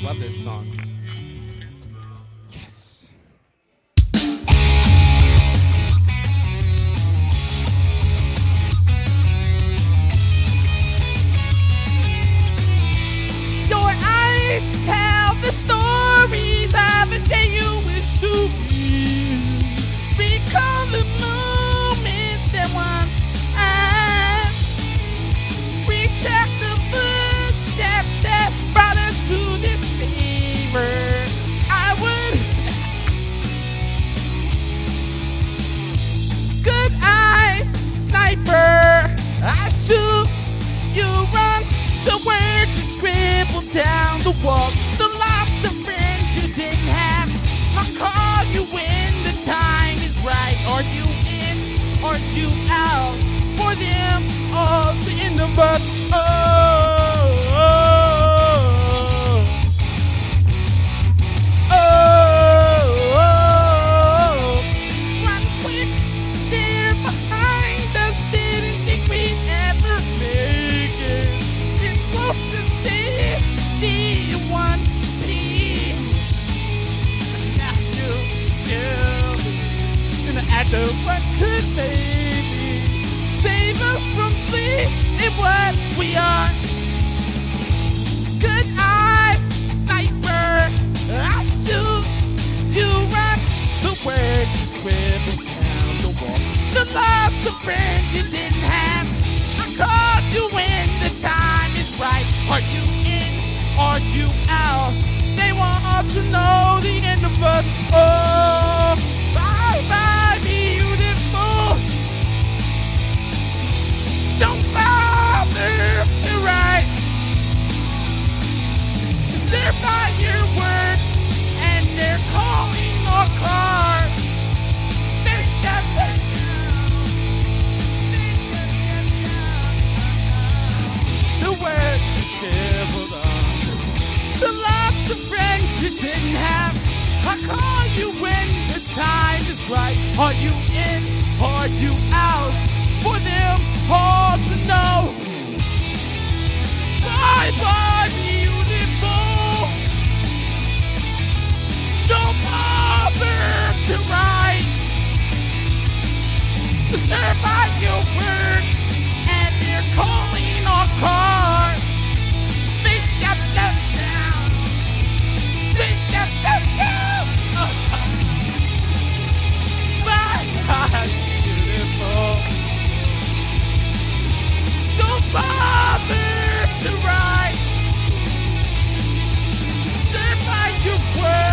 love this song. Yes. Your eyes tell the stories of a day you wish to be. Recall the moments that once and recheck the footsteps that brought us to this fever. I would good eye sniper. I shoot, you run. The words you scribbled down the wall. The lost of friends you didn't have. I'll call you when the time is right. Are you in? Are you out? For them, all the end of us. Run quick, they're behind us. Didn't think we'd ever make it. It's close to safety in one piece. Now you kill me. And I know what could maybe save us from sleep in what we are. Good eye, sniper. I shoot, you run. The words you scribbled down the wall. The lost of friends you didn't have. I called you when the time is right. Are you in? Are you out? They want to know the end of us. Oh, bye bye, beautiful. Don't bother to write. They're by your word, and they're calling our car. They step down. They step down. The words you scribbled on. The lost of friends you didn't have. I call you when the time is right. Are you in? Are you out? For them all to know. Bye bye, beautiful. Don't bother to write. They're by your word, and they're calling our car. They step down. They step down. Bye bye, beautiful. Don't bother to write. They're by your word.